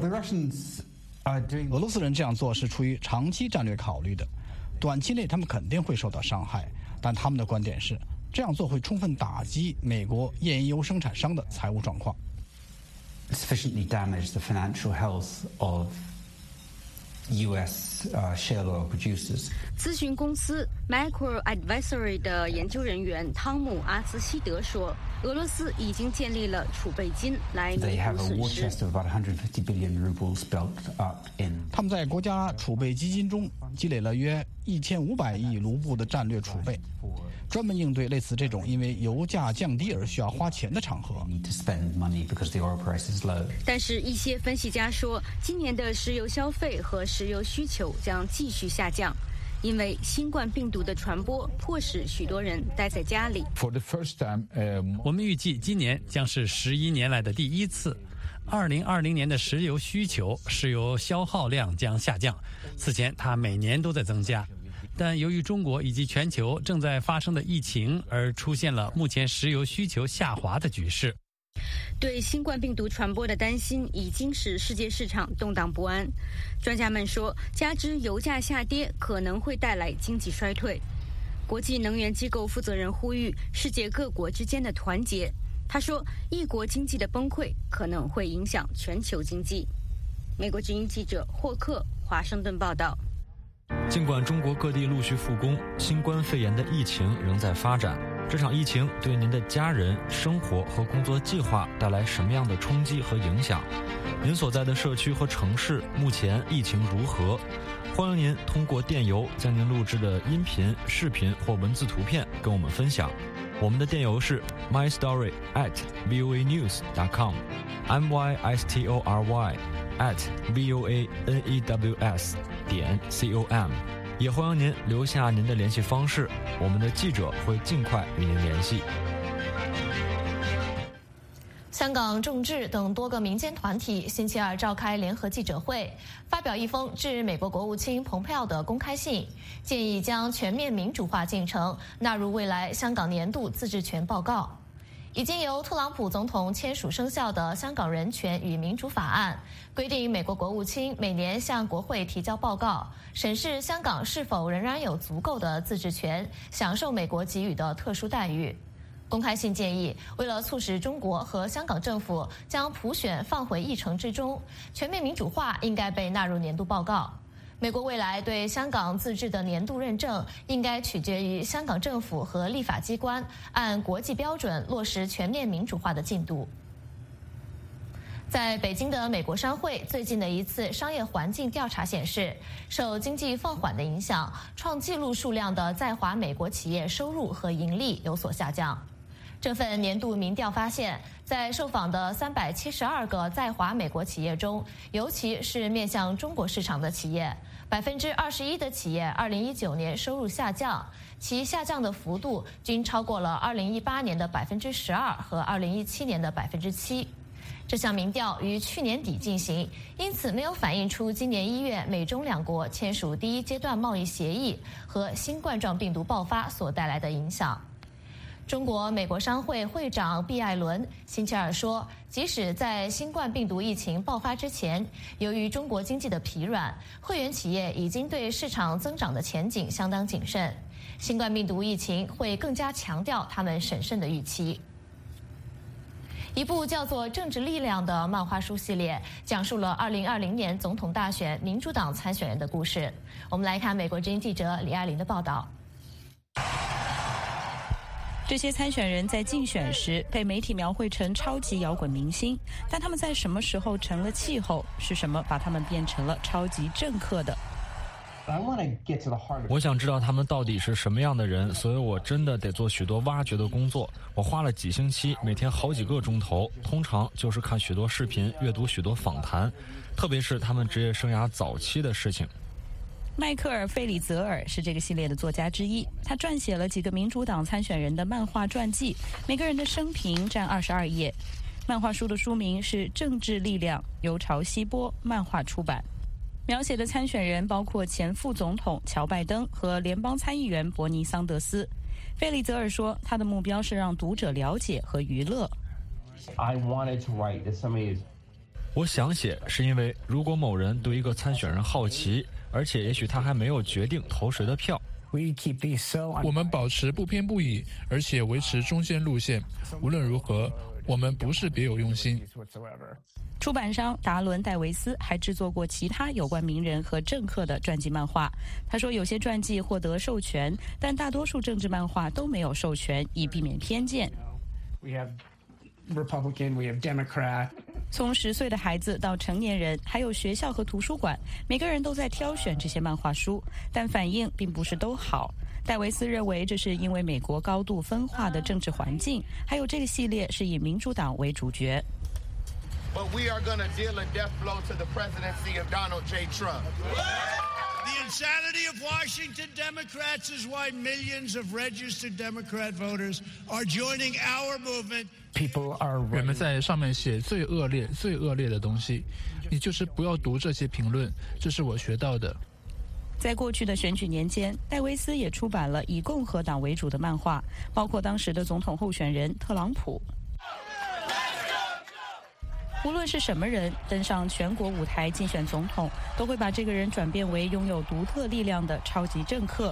俄罗斯人这样做是出于长期战略考虑的，短期内他们肯定会受到伤害，但他们的观点是。这样做会充分打击美国页岩油生产商的财务状况。 Sufficiently damage the financial health of U S uh, shale oil producers. 咨询公司 Macro Advisory 的研究人员汤姆·阿兹希德说，俄罗斯已经建立了储备金来弥补损失。 他们在国家储备基金中积累了约一千五百亿卢布的战略储备，专门应对类似这种因为油价降低而需要花钱的场合。 但是，一些分析家说，今年的石油消费和石油需求将继续下降，因为新冠病毒的传播迫使许多人待在家里。 我们预计今年将是十一年来的第一次。二零二零年的石油需求、石油消耗量将下降，此前它每年都在增加。但由于中国以及全球正在发生的疫情，而出现了目前石油需求下滑的局势。 对新冠病毒传播的担心已经使世界市场动荡不安。专家们说，加之油价下跌可能会带来经济衰退。国际能源机构负责人呼吁世界各国之间的团结。他说，一国经济的崩溃可能会影响全球经济。美国之音记者霍克华盛顿报道。 尽管中国各地陆续复工，新冠肺炎的疫情仍在发展。这场疫情对您的家人、生活和工作计划带来什么样的冲击和影响？您所在的社区和城市目前疫情如何？欢迎您通过电邮将您录制的音频、视频或文字图片跟我们分享。我们的电邮是 my story at voa news dot com m y s t o r y at voa news 点 com。也欢迎您留下您的联系方式，我们的记者会尽快与您联系。 香港众志等多个民间团体星期二召开联合记者会，发表一封致美国国务卿蓬佩奥的公开信，建议将全面民主化进程纳入未来香港年度自治权报告。已经由特朗普总统签署生效的《香港人权与民主法案》规定，美国国务卿每年向国会提交报告，审视香港是否仍然有足够的自治权，享受美国给予的特殊待遇。公开信建议，为了促使中国和香港政府将普选放回议程之中，全面民主化应该被纳入年度报告。美国未来对香港自治的年度认证，应该取决于香港政府和立法机关按国际标准落实全面民主化的进度。在北京的美国商会最近的一次商业环境调查显示，受经济放缓的影响，创纪录数量的在华美国企业收入和盈利有所下降。这份年度民调发现，在受访的三百七十二个在华美国企业中，尤其是面向中国市场的企业，百分之二十一的企业二零一九年收入下降，其下降的幅度均超过了二零一八年的百分之十二和二零一七年的百分之七。这项民调于去年底进行，因此没有反映出今年一月美中两国签署第一阶段贸易协议和新冠状病毒爆发所带来的影响。中国美国商会会长毕艾伦星期二说，即使在新冠病毒疫情爆发之前，由于中国经济的疲软，会员企业已经对市场增长的前景相当谨慎。新冠病毒疫情会更加强调他们审慎的预期。一部叫做《政治力量》的漫画书系列，讲述了二零二零年总统大选民主党参选人的故事。我们来看美国之音记者李爱玲的报道。 这些参选人在竞选时被媒体描绘成超级摇滚明星，但他们在什么时候成了气候？是什么把他们变成了超级政客的？ 我想知道他们到底是什么样的人，所以我真的得做许多挖掘的工作。我花了几星期，每天好几个钟头，通常就是看许多视频，阅读许多访谈，特别是他们职业生涯早期的事情。 迈克尔·费里泽尔是这个系列的作家之一，他撰写了几个民主党参选人的漫画传记，每个人的生平占二十二页。漫画书的书名是《政治力量》，由潮汐波漫画出版。描写的参选人包括前副总统乔拜登和联邦参议员伯尼桑德斯。费里泽尔说，他的目标是让读者了解和娱乐。 我想写，是因为如果某人对一个参选人好奇，而且也许他还没有决定投谁的票。 我们保持不偏不倚，而且维持中线路线。无论如何，我们不是别有用心。 出版商达伦·戴维斯还制作过其他有关名人和政客的传记漫画。他说，有些传记获得授权，但大多数政治漫画都没有授权，以避免偏见。 Republican, we have Democrat. 从十岁的孩子到成年人，还有学校和图书馆，每个人都在挑选这些漫画书，但反应并不是都好。戴维斯认为，这是因为美国高度分化的政治环境，还有这个系列是以民主党为主角。 But we are going to deal a death blow to the presidency of Donald J. Trump. The insanity of Washington Democrats is why millions of registered Democrat voters are joining our movement. 人们在上面写最恶劣、最恶劣的东西，你就是不要读这些评论，这是我学到的。 在过去的选举年间，戴维斯也出版了以共和党为主的漫画，包括当时的总统候选人特朗普。无论是什么人登上全国舞台竞选总统，都会把这个人转变为拥有独特力量的超级政客。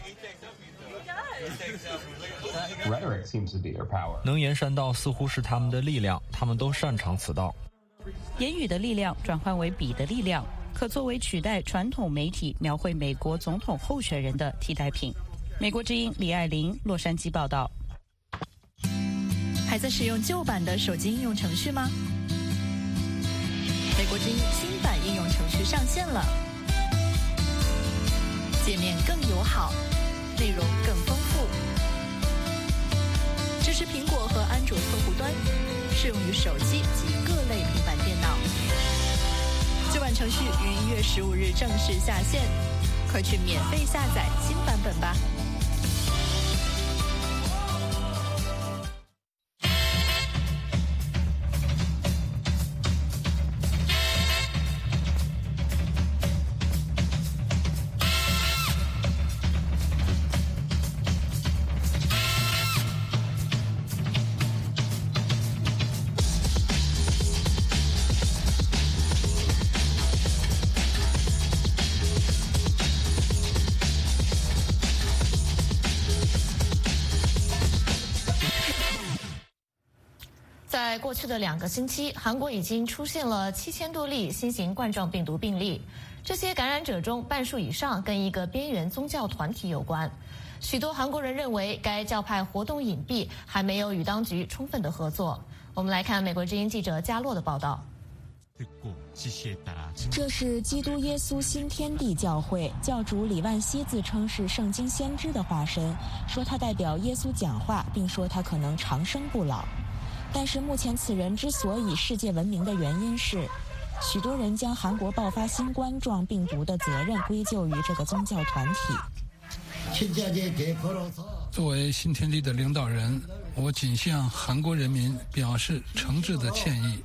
能言善道似乎是他们的力量，他们都擅长此道。 言语的力量转换为笔的力量， 可作为取代传统媒体描绘美国总统候选人的替代品。美国之音李爱玲，洛杉矶报道。 还在使用旧版的手机应用程序吗？美国之音新版应用程序上线了，界面更友好，内容更丰富，支持苹果和安卓客户端，适用于手机及各类平板电脑。旧版程序于一月十五日正式下线，快去免费下载新版本吧。 在过去的两个星期，韩国已经出现了七千多例新型冠状病毒病例。这些感染者中，半数以上跟一个边缘宗教团体有关。许多韩国人认为该教派活动隐蔽，还没有与当局充分的合作。我们来看美国之音记者加洛的报道。 这是基督耶稣新天地教会教主李万熙自称是圣经先知的化身，说他代表耶稣讲话，并说他可能长生不老。但是目前此人之所以世界闻名的原因是，许多人将韩国爆发新冠状病毒的责任归咎于这个宗教团体。 作为新天地的领导人，我仅向韩国人民表示诚挚的歉意。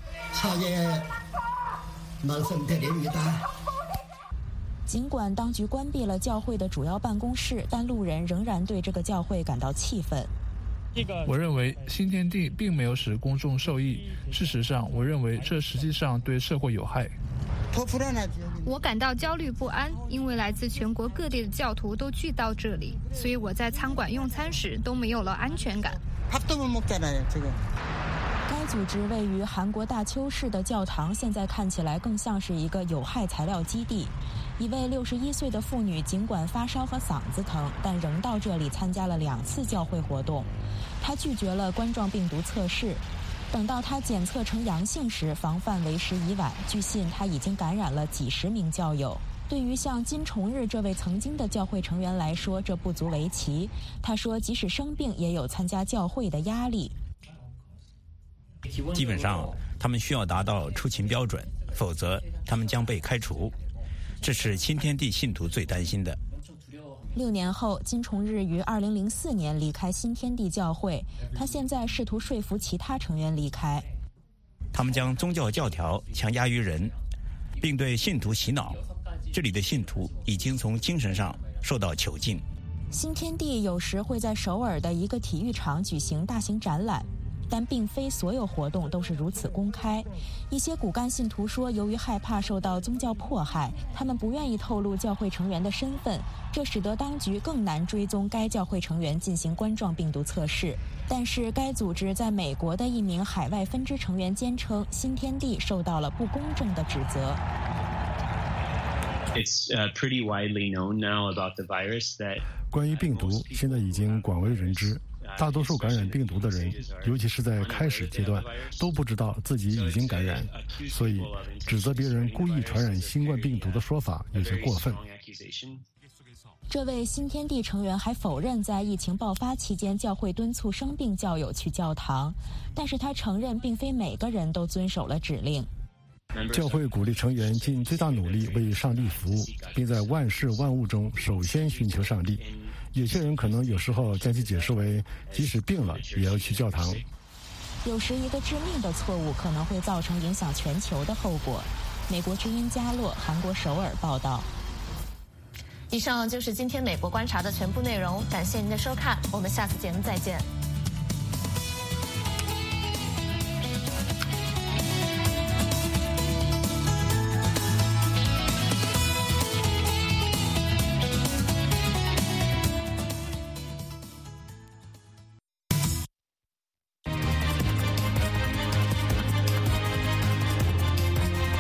尽管当局关闭了教会的主要办公室，但路人仍然对这个教会感到气愤。 我认为新天地并没有使公众受益，事实上，我认为这实际上对社会有害。 我感到焦虑不安，因为来自全国各地的教徒都聚到这里，所以我在餐馆用餐时都没有了安全感。 该组织位于韩国大邱市的教堂现在看起来更像是一个有害材料基地。一位六十一岁的妇女尽管发烧和嗓子疼，但仍到这里参加了两次教会活动。她拒绝了冠状病毒测试，等到她检测呈阳性时，防范为时已晚。据信，她已经感染了几十名教友。对于像金崇日这位曾经的教会成员来说，这不足为奇。他说，即使生病，也有参加教会的压力。 基本上，他们需要达到出勤标准，否则他们将被开除。这是新天地信徒最担心的。 六年后，金崇日于二零零四年离开新天地教会，他现在试图说服其他成员离开。 他们将宗教教条强加于人，并对信徒洗脑。这里的信徒已经从精神上受到囚禁。 新天地有时会在首尔的一个体育场举行大型展览，但并非所有活动都是如此公开。一些骨干信徒说，由于害怕受到宗教迫害，他们不愿意透露教会成员的身份，这使得当局更难追踪该教会成员进行冠状病毒测试。但是该组织在美国的一名海外分支成员坚称，新天地受到了不公正的指责。 It's uh, pretty widely known now about the virus that 关于病毒现在已经广为人知。大多数感染病毒的人，尤其是在开始阶段，都不知道自己已经感染，所以指责别人故意传染新冠病毒的说法有些过分。 这位新天地成员还否认在疫情爆发期间教会敦促生病教友去教堂，但是他承认并非每个人都遵守了指令。 教会鼓励成员尽最大努力为上帝服务，并在万事万物中首先寻求上帝。有些人可能有时候将其解释为，即使病了也要去教堂。 有时一个致命的错误可能会造成影响全球的后果。美国之音加洛，韩国首尔报道。 以上就是今天美国观察的全部内容，感谢您的收看，我们下次节目再见。